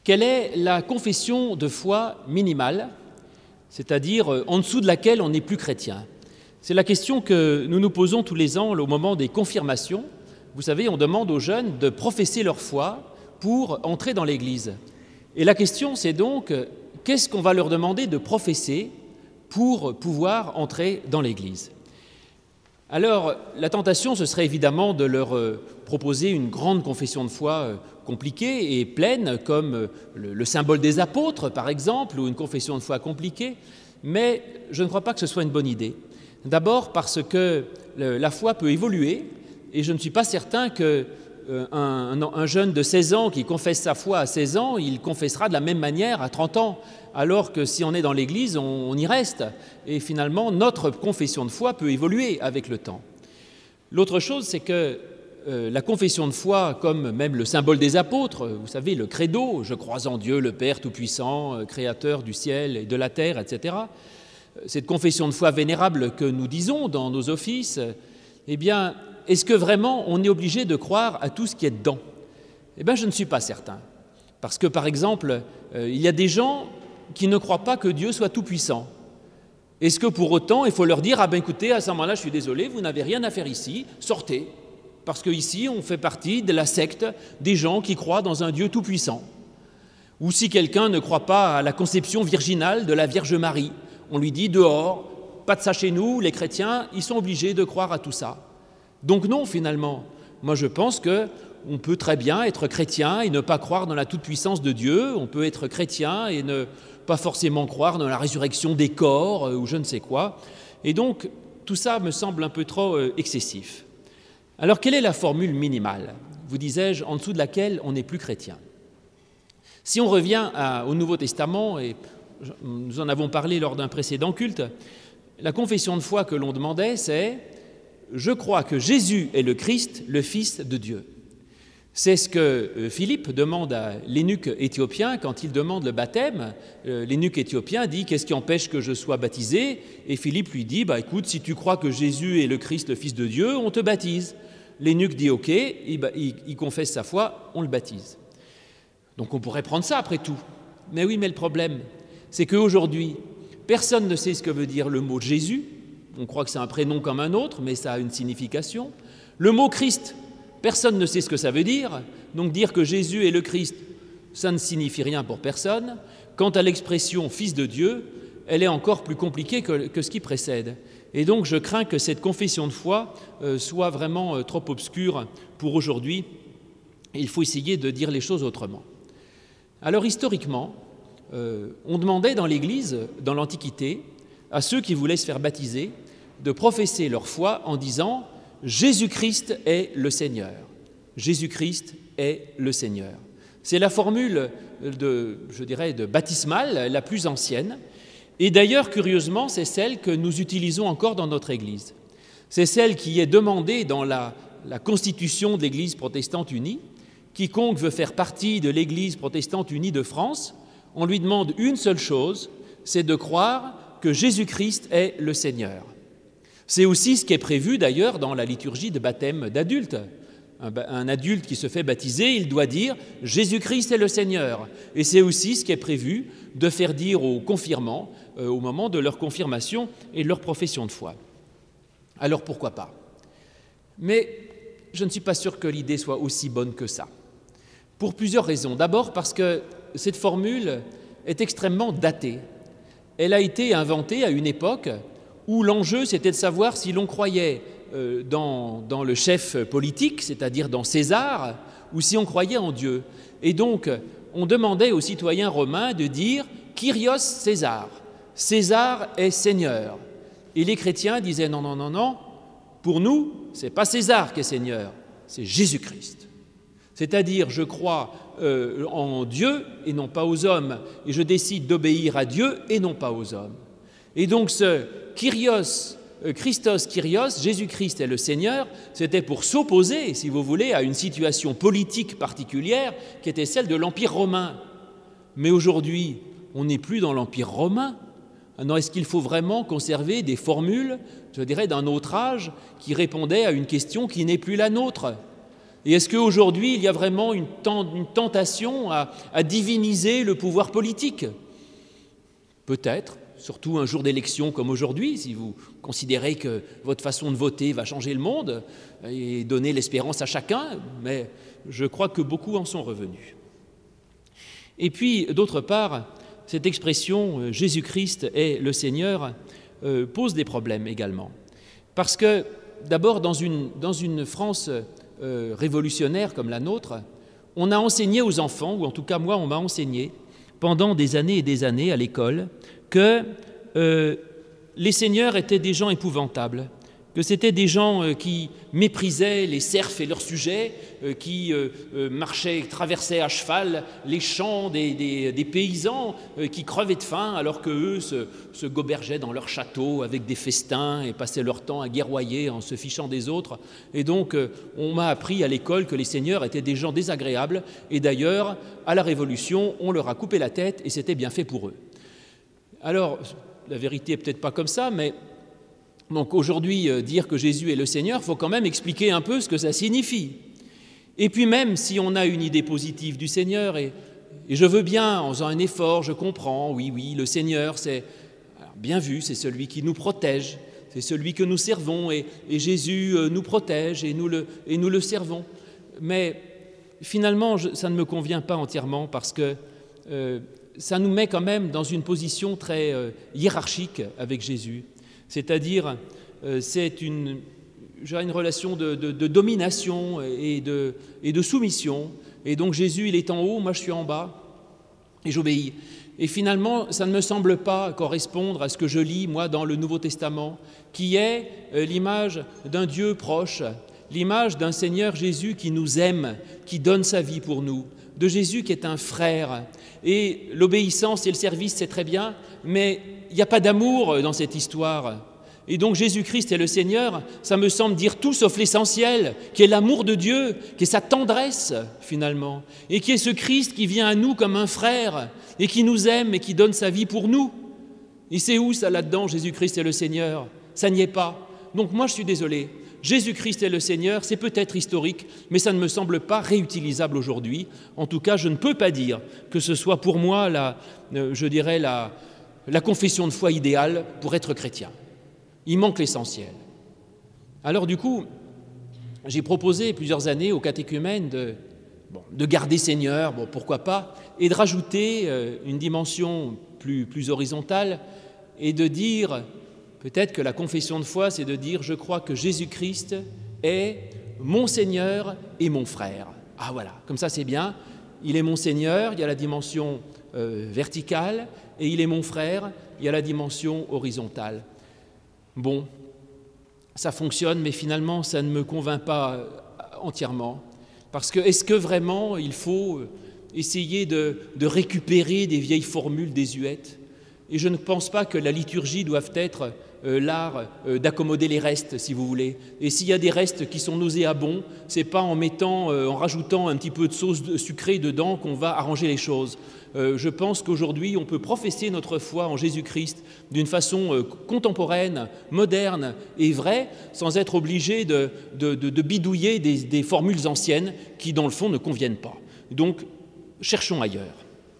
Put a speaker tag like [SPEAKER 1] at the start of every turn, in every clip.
[SPEAKER 1] Quelle est la confession de foi minimale, c'est-à-dire en dessous de laquelle on n'est plus chrétien? C'est la question que nous nous posons tous les ans au moment des confirmations. Vous savez, on demande aux jeunes de professer leur foi pour entrer dans l'Église. Et la question, c'est donc, qu'est-ce qu'on va leur demander de professer pour pouvoir entrer dans l'Église? Alors, la tentation, ce serait évidemment de leur proposer une grande confession de foi compliquée et pleine, comme le symbole des apôtres, par exemple, ou une confession de foi compliquée, mais je ne crois pas que ce soit une bonne idée. D'abord parce que la foi peut évoluer, et je ne suis pas certain qu'un jeune de 16 ans qui confesse sa foi à 16 ans, il confessera de la même manière à 30 ans, alors que si on est dans l'Église, on y reste. Et finalement, notre confession de foi peut évoluer avec le temps. L'autre chose, c'est que la confession de foi, comme même le symbole des apôtres, vous savez, le credo, je crois en Dieu, le Père Tout-Puissant, Créateur du ciel et de la terre, etc., cette confession de foi vénérable que nous disons dans nos offices, eh bien, est-ce que vraiment on est obligé de croire à tout ce qui est dedans? Eh bien, je ne suis pas certain. Parce que, par exemple, il y a des gens qui ne croient pas que Dieu soit tout-puissant. Est-ce que pour autant, il faut leur dire « Ah ben écoutez, à ce moment-là, je suis désolé, vous n'avez rien à faire ici, sortez ». Parce qu'ici, on fait partie de la secte des gens qui croient dans un Dieu tout-puissant. Ou si quelqu'un ne croit pas à la conception virginale de la Vierge Marie, on lui dit « Dehors, pas de ça chez nous, les chrétiens, ils sont obligés de croire à tout ça ». Donc non, finalement, moi je pense qu'on peut très bien être chrétien et ne pas croire dans la toute-puissance de Dieu, on peut être chrétien et ne pas forcément croire dans la résurrection des corps ou je ne sais quoi. Et donc, tout ça me semble un peu trop excessif. Alors, quelle est la formule minimale, vous disais-je, en dessous de laquelle on n'est plus chrétien? Si on revient au Nouveau Testament, et nous en avons parlé lors d'un précédent culte, la confession de foi que l'on demandait, c'est « Je crois que Jésus est le Christ, le Fils de Dieu ». C'est ce que Philippe demande à l'eunuque éthiopien quand il demande le baptême. L'eunuque éthiopien dit « Qu'est-ce qui empêche que je sois baptisé ?» Et Philippe lui dit « Écoute, si tu crois que Jésus est le Christ, le Fils de Dieu, on te baptise. » L'eunuque dit « Ok », il confesse sa foi, on le baptise. Donc on pourrait prendre ça après tout. Mais oui, mais le problème, c'est qu'aujourd'hui, personne ne sait ce que veut dire le mot Jésus. On croit que c'est un prénom comme un autre, mais ça a une signification. Le mot Christ, personne ne sait ce que ça veut dire. Donc dire que Jésus est le Christ, ça ne signifie rien pour personne. Quant à l'expression « Fils de Dieu », elle est encore plus compliquée que ce qui précède. Et donc je crains que cette confession de foi soit vraiment trop obscure pour aujourd'hui. Il faut essayer de dire les choses autrement. Alors historiquement, on demandait dans l'Église, dans l'Antiquité, à ceux qui voulaient se faire baptiser, de professer leur foi en disant « Jésus-Christ est le Seigneur ». Jésus-Christ est le Seigneur. C'est la formule de baptismale la plus ancienne. Et d'ailleurs, curieusement, c'est celle que nous utilisons encore dans notre Église. C'est celle qui est demandée dans la constitution de l'Église protestante unie. Quiconque veut faire partie de l'Église protestante unie de France, on lui demande une seule chose, c'est de croire que Jésus-Christ est le Seigneur. C'est aussi ce qui est prévu d'ailleurs dans la liturgie de baptême d'adultes. Un adulte qui se fait baptiser, il doit dire « Jésus-Christ est le Seigneur ». Et c'est aussi ce qui est prévu de faire dire aux confirmants au moment de leur confirmation et de leur profession de foi. Alors pourquoi pas? Mais je ne suis pas sûr que l'idée soit aussi bonne que ça, pour plusieurs raisons. D'abord parce que cette formule est extrêmement datée. Elle a été inventée à une époque où l'enjeu, c'était de savoir si l'on croyait dans le chef politique, c'est-à-dire dans César, ou si on croyait en Dieu. Et donc, on demandait aux citoyens romains de dire « Kyrios César ». César est Seigneur. Et les chrétiens disaient « Non, non, non, non, pour nous, ce n'est pas César qui est Seigneur, c'est Jésus-Christ ». C'est-à-dire, je crois en Dieu et non pas aux hommes, et je décide d'obéir à Dieu et non pas aux hommes. Et donc ce Kyrios, Christos Kyrios, Jésus-Christ est le Seigneur, c'était pour s'opposer, si vous voulez, à une situation politique particulière qui était celle de l'Empire romain. Mais aujourd'hui, on n'est plus dans l'Empire romain. Alors, est-ce qu'il faut vraiment conserver des formules, je dirais, d'un autre âge qui répondaient à une question qui n'est plus la nôtre? Et est-ce qu'aujourd'hui, il y a vraiment une tentation à diviniser le pouvoir politique ? Peut-être, surtout un jour d'élection comme aujourd'hui, si vous considérez que votre façon de voter va changer le monde et donner l'espérance à chacun, mais je crois que beaucoup en sont revenus. Et puis, d'autre part, cette expression « Jésus-Christ est le Seigneur » pose des problèmes également. Parce que, d'abord, dans une France révolutionnaire comme la nôtre, on a enseigné aux enfants, ou en tout cas moi on m'a enseigné, pendant des années et des années à l'école, que les seigneurs étaient des gens épouvantables, que c'était des gens qui méprisaient les serfs et leurs sujets, qui marchaient, traversaient à cheval les champs des paysans qui crevaient de faim alors qu'eux se gobergeaient dans leur château avec des festins et passaient leur temps à guerroyer en se fichant des autres. Et donc on m'a appris à l'école que les seigneurs étaient des gens désagréables et d'ailleurs à la Révolution on leur a coupé la tête et c'était bien fait pour eux. Alors la vérité est peut-être pas comme ça, mais donc aujourd'hui, dire que Jésus est le Seigneur, il faut quand même expliquer un peu ce que ça signifie. Et puis même si on a une idée positive du Seigneur, et je veux bien, en faisant un effort, je comprends, oui, le Seigneur, c'est bien vu, c'est celui qui nous protège, c'est celui que nous servons, et Jésus nous protège et nous le servons. Mais finalement, ça ne me convient pas entièrement parce que ça nous met quand même dans une position très hiérarchique avec Jésus. C'est-à-dire, c'est une relation de domination et de soumission. Et donc Jésus, il est en haut, moi je suis en bas, et j'obéis. Et finalement, ça ne me semble pas correspondre à ce que je lis, moi, dans le Nouveau Testament, qui est l'image d'un Dieu proche, l'image d'un Seigneur Jésus qui nous aime, qui donne sa vie pour nous, de Jésus qui est un frère. Et l'obéissance et le service, c'est très bien, mais il n'y a pas d'amour dans cette histoire. Et donc Jésus-Christ est le Seigneur, ça me semble dire tout sauf l'essentiel, qui est l'amour de Dieu, qui est sa tendresse finalement, et qui est ce Christ qui vient à nous comme un frère, et qui nous aime et qui donne sa vie pour nous. Et c'est où ça là-dedans, Jésus-Christ est le Seigneur ? Ça n'y est pas. Donc moi je suis désolé, Jésus-Christ est le Seigneur, c'est peut-être historique, mais ça ne me semble pas réutilisable aujourd'hui. En tout cas, je ne peux pas dire que ce soit pour moi la confession de foi idéale pour être chrétien. Il manque l'essentiel. Alors du coup, j'ai proposé plusieurs années aux catéchumènes de garder Seigneur, pourquoi pas, et de rajouter une dimension plus horizontale et de dire, peut-être que la confession de foi, c'est de dire « Je crois que Jésus-Christ est mon Seigneur et mon frère ». Ah voilà, comme ça c'est bien. Il est mon Seigneur, il y a la dimension verticale, et il est mon frère, il y a la dimension horizontale. Bon, ça fonctionne, mais finalement, ça ne me convainc pas entièrement. Parce que, est-ce que vraiment il faut essayer de récupérer des vieilles formules désuètes ? Et je ne pense pas que la liturgie doive être l'art d'accommoder les restes, si vous voulez. Et s'il y a des restes qui sont nauséabonds, c'est pas en rajoutant un petit peu de sauce sucrée dedans qu'on va arranger les choses. Je pense qu'aujourd'hui, on peut professer notre foi en Jésus-Christ d'une façon contemporaine, moderne et vraie, sans être obligé de bidouiller des formules anciennes qui, dans le fond, ne conviennent pas. Donc, cherchons ailleurs.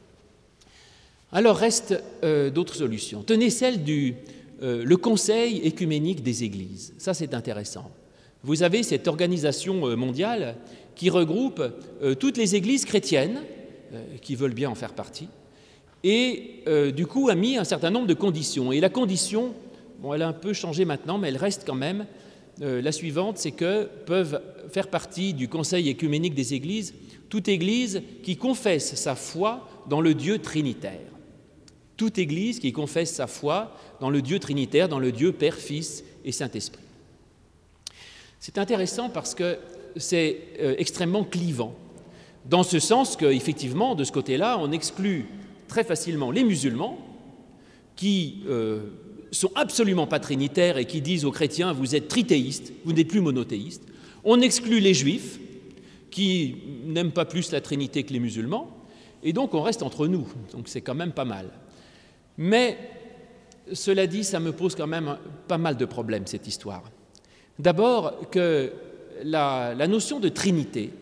[SPEAKER 1] Alors, reste d'autres solutions. Tenez celle le Conseil écuménique des Églises. Ça, c'est intéressant. Vous avez cette organisation mondiale qui regroupe toutes les églises chrétiennes qui veulent bien en faire partie, et du coup a mis un certain nombre de conditions. Et la condition, elle a un peu changé maintenant, mais elle reste quand même la suivante, c'est que peuvent faire partie du Conseil écuménique des Églises toute Église qui confesse sa foi dans le Dieu trinitaire. Toute Église qui confesse sa foi dans le Dieu trinitaire, dans le Dieu Père, Fils et Saint-Esprit. C'est intéressant parce que c'est extrêmement clivant. Dans ce sens qu'effectivement, de ce côté-là, on exclut très facilement les musulmans qui sont absolument pas trinitaires et qui disent aux chrétiens « vous êtes trithéistes, vous n'êtes plus monothéistes ». On exclut les juifs qui n'aiment pas plus la Trinité que les musulmans, et donc on reste entre nous, donc c'est quand même pas mal. Mais cela dit, ça me pose quand même pas mal de problèmes, cette histoire. D'abord que la notion de Trinité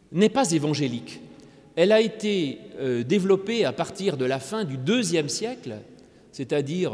[SPEAKER 1] n'est pas évangélique. Elle a été développée à partir de la fin du IIe siècle, c'est-à-dire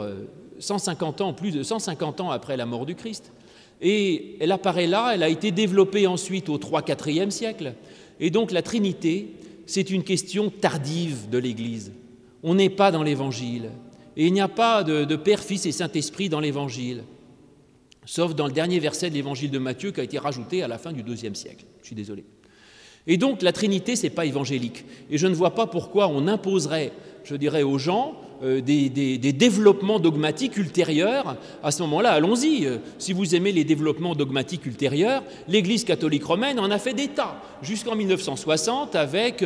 [SPEAKER 1] 150 ans, plus de 150 ans après la mort du Christ. Et elle apparaît là, elle a été développée ensuite au IIIe siècle. Et donc la Trinité, c'est une question tardive de l'Église. On n'est pas dans l'Évangile. Et il n'y a pas de Père, Fils et Saint-Esprit dans l'Évangile, sauf dans le dernier verset de l'Évangile de Matthieu qui a été rajouté à la fin du IIe siècle. Je suis désolé. Et donc la Trinité, ce n'est pas évangélique. Et je ne vois pas pourquoi on imposerait, je dirais, aux gens des développements dogmatiques ultérieurs. À ce moment-là, allons-y. Si vous aimez les développements dogmatiques ultérieurs, l'Église catholique romaine en a fait des tas, jusqu'en 1960 avec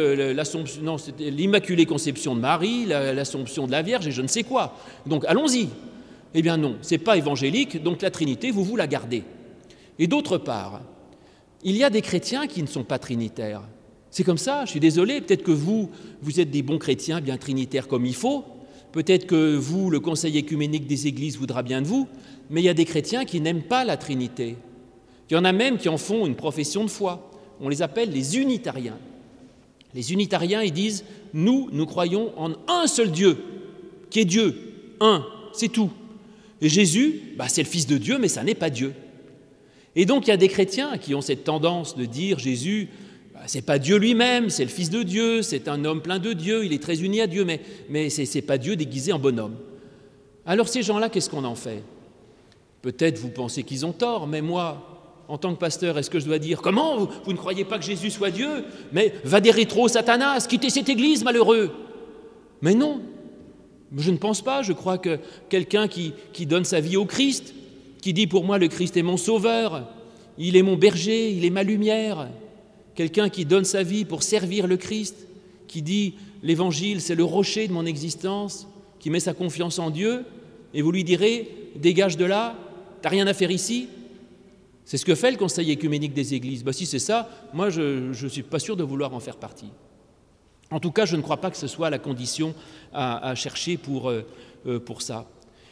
[SPEAKER 1] l'Immaculée Conception de Marie, l'Assomption de la Vierge et je ne sais quoi. Donc allons-y. Eh bien non, ce n'est pas évangélique, donc la Trinité, vous la gardez. Et d'autre part, il y a des chrétiens qui ne sont pas trinitaires. C'est comme ça, je suis désolé, peut-être que vous êtes des bons chrétiens, bien trinitaires comme il faut, peut-être que vous, le Conseil œcuménique des Églises, voudra bien de vous, mais il y a des chrétiens qui n'aiment pas la Trinité. Il y en a même qui en font une profession de foi. On les appelle les unitariens. Les unitariens, ils disent « nous croyons en un seul Dieu, qui est Dieu, un, c'est tout. Et Jésus, c'est le Fils de Dieu, mais ça n'est pas Dieu. » Et donc il y a des chrétiens qui ont cette tendance de dire « Jésus, c'est pas Dieu lui-même, c'est le Fils de Dieu, c'est un homme plein de Dieu, il est très uni à Dieu, mais c'est pas Dieu déguisé en bonhomme. » Alors ces gens-là, qu'est-ce qu'on en fait? Peut-être vous pensez qu'ils ont tort, mais moi, en tant que pasteur, est-ce que je dois dire « Comment, vous ne croyez pas que Jésus soit Dieu? Mais va des rétro, Satanas, quittez cette église, malheureux !» Mais non, je ne pense pas, je crois que quelqu'un qui donne sa vie au Christ, qui dit « Pour moi, le Christ est mon sauveur, il est mon berger, il est ma lumière », quelqu'un qui donne sa vie pour servir le Christ, qui dit « l'Évangile, c'est le rocher de mon existence », qui met sa confiance en Dieu, et vous lui direz « dégage de là, t'as rien à faire ici ». C'est ce que fait le Conseil œcuménique des Églises. Si c'est ça, moi je ne suis pas sûr de vouloir en faire partie. En tout cas, je ne crois pas que ce soit la condition à chercher pour ça.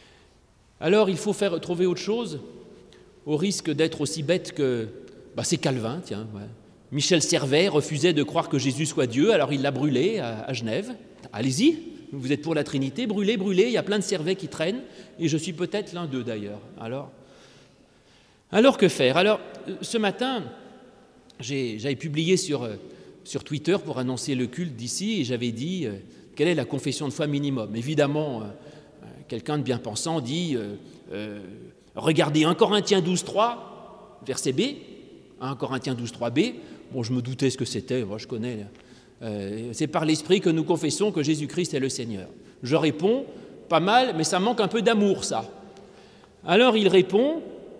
[SPEAKER 1] Alors il faut trouver autre chose, au risque d'être aussi bête que... c'est Calvin, tiens, ouais. Michel Servet refusait de croire que Jésus soit Dieu, alors il l'a brûlé à Genève. Allez-y, vous êtes pour la Trinité, brûlez, il y a plein de Servets qui traînent, et je suis peut-être l'un d'eux d'ailleurs. Alors que faire? Alors, ce matin, j'avais publié sur Twitter pour annoncer le culte d'ici, et j'avais dit quelle est la confession de foi minimum. Évidemment, quelqu'un de bien pensant dit regardez 1 Corinthiens 12.3, verset B, 1 Corinthiens 12.3b. Bon, je me doutais ce que c'était, moi je connais. C'est par l'Esprit que nous confessons que Jésus-Christ est le Seigneur. Je réponds, pas mal, mais ça manque un peu d'amour, ça. Alors il répond,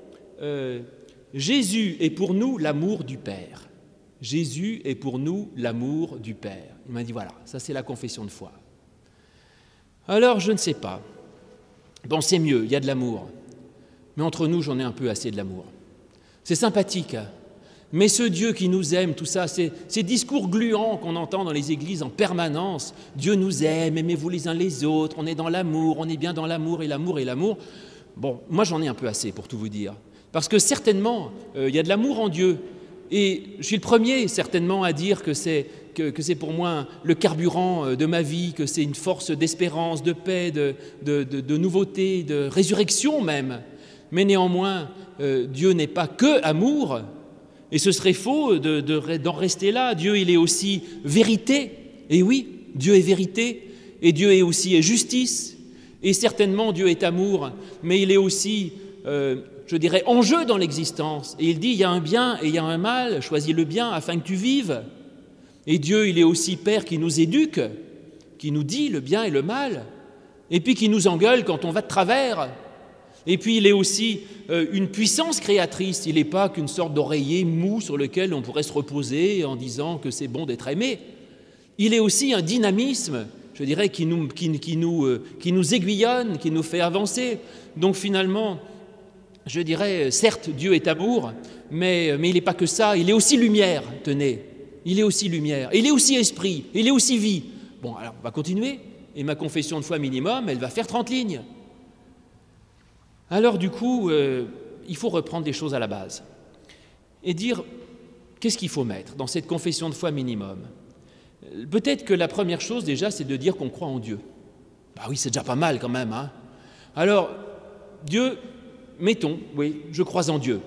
[SPEAKER 1] Jésus est pour nous l'amour du Père. Jésus est pour nous l'amour du Père. Il m'a dit, voilà, ça c'est la confession de foi. Alors, je ne sais pas. Bon, c'est mieux, il y a de l'amour. Mais entre nous, j'en ai un peu assez de l'amour. C'est sympathique, hein. Mais ce Dieu qui nous aime, tout ça, ces discours gluants qu'on entend dans les églises en permanence, Dieu nous aime, aimez-vous les uns les autres, on est dans l'amour, on est bien dans l'amour et l'amour et l'amour. Bon, moi j'en ai un peu assez pour tout vous dire. Parce que certainement, il y a de l'amour en Dieu. Et je suis le premier certainement à dire que c'est pour moi le carburant de ma vie, que c'est une force d'espérance, de paix, de nouveauté, de résurrection même. Mais néanmoins, Dieu n'est pas que amour. Et ce serait faux d'en rester là. Dieu, il est aussi vérité. Et oui, Dieu est vérité. Et Dieu est aussi justice. Et certainement, Dieu est amour. Mais il est aussi, je dirais, enjeu dans l'existence. Et il dit, il y a un bien et il y a un mal. Choisis le bien afin que tu vives. Et Dieu, il est aussi Père qui nous éduque, qui nous dit le bien et le mal. Et puis qui nous engueule quand on va de travers. Et puis il est aussi une puissance créatrice, il n'est pas qu'une sorte d'oreiller mou sur lequel on pourrait se reposer en disant que c'est bon d'être aimé. Il est aussi un dynamisme, je dirais, qui nous aiguillonne, qui nous fait avancer. Donc finalement, je dirais, certes, Dieu est amour, mais il n'est pas que ça, il est aussi lumière, tenez, il est aussi lumière, il est aussi esprit, il est aussi vie. Bon, alors on va continuer, et ma confession de foi minimum, elle va faire 30 lignes. Alors du coup, il faut reprendre les choses à la base et dire qu'est-ce qu'il faut mettre dans cette confession de foi minimum? Peut-être que la première chose déjà, c'est de dire qu'on croit en Dieu. Bah oui, c'est déjà pas mal quand même, hein. Alors, Dieu, mettons, oui, je crois en Dieu.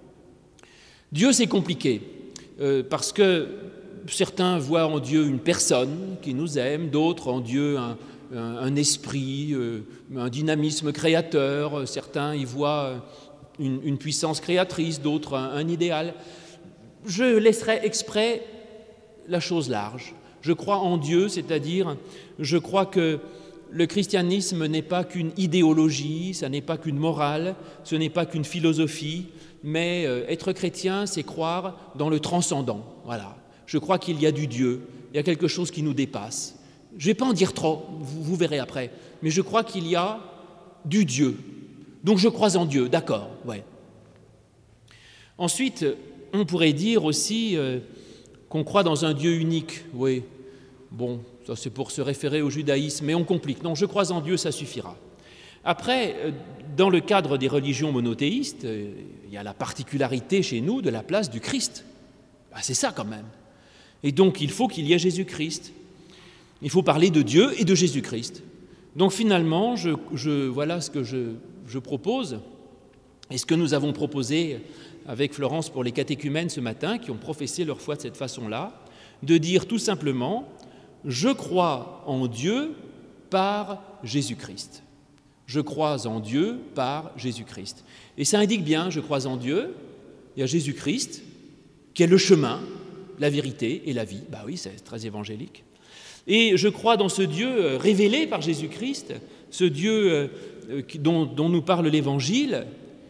[SPEAKER 1] Dieu, c'est compliqué, parce que certains voient en Dieu une personne qui nous aime, d'autres en Dieu un esprit, un dynamisme créateur, certains y voient une puissance créatrice, d'autres un idéal. Je laisserai exprès la chose large. Je crois en Dieu, c'est-à-dire je crois que le christianisme n'est pas qu'une idéologie, ça n'est pas qu'une morale, ce n'est pas qu'une philosophie, mais être chrétien, c'est croire dans le transcendant. Voilà. Je crois qu'il y a du Dieu, il y a quelque chose qui nous dépasse. Je ne vais pas en dire trop, vous verrez après, mais je crois qu'il y a du Dieu. Donc je crois en Dieu, d'accord, ouais. Ensuite, on pourrait dire aussi qu'on croit dans un Dieu unique, oui. Bon, ça c'est pour se référer au judaïsme, mais on complique. Non, je crois en Dieu, ça suffira. Après, dans le cadre des religions monothéistes, il y a la particularité chez nous de la place du Christ. Ah, c'est ça quand même. Et donc, il faut qu'il y ait Jésus-Christ. Il faut parler de Dieu et de Jésus-Christ. Donc finalement, voilà ce que je propose, et ce que nous avons proposé avec Florence pour les catéchumènes ce matin, qui ont professé leur foi de cette façon-là, de dire tout simplement « Je crois en Dieu par Jésus-Christ ». Je crois en Dieu par Jésus-Christ. Et ça indique bien, je crois en Dieu, il y a Jésus-Christ, qui est le chemin, la vérité et la vie. Bah oui, c'est très évangélique. Et je crois dans ce Dieu révélé par Jésus-Christ, ce Dieu dont nous parle l'Évangile.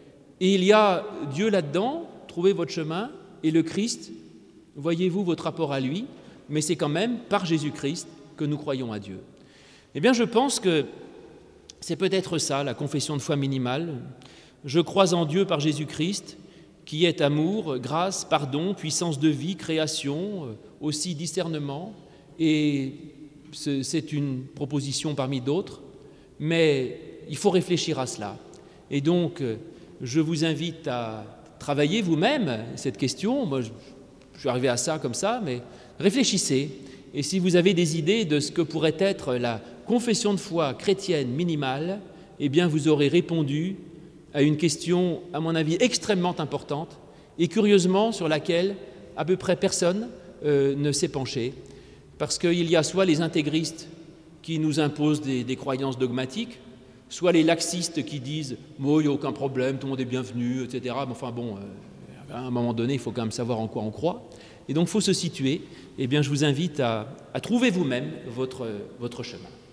[SPEAKER 1] Et il y a Dieu là-dedans, trouvez votre chemin, et le Christ, voyez-vous votre rapport à lui, mais c'est quand même par Jésus-Christ que nous croyons à Dieu. Eh bien, je pense que c'est peut-être ça, la confession de foi minimale. Je crois en Dieu par Jésus-Christ, qui est amour, grâce, pardon, puissance de vie, création, aussi discernement. Et c'est une proposition parmi d'autres, mais il faut réfléchir à cela. Et donc, je vous invite à travailler vous-même cette question. Moi, je suis arrivé à ça comme ça, mais réfléchissez. Et si vous avez des idées de ce que pourrait être la confession de foi chrétienne minimale, eh bien, vous aurez répondu à une question, à mon avis, extrêmement importante et curieusement sur laquelle à peu près personne ne s'est penché. Parce qu'il y a soit les intégristes qui nous imposent des croyances dogmatiques, soit les laxistes qui disent « il n'y a aucun problème, tout le monde est bienvenu, etc. » Mais enfin bon, à un moment donné, il faut quand même savoir en quoi on croit. Et donc, il faut se situer. Eh bien, je vous invite à trouver vous-même votre chemin.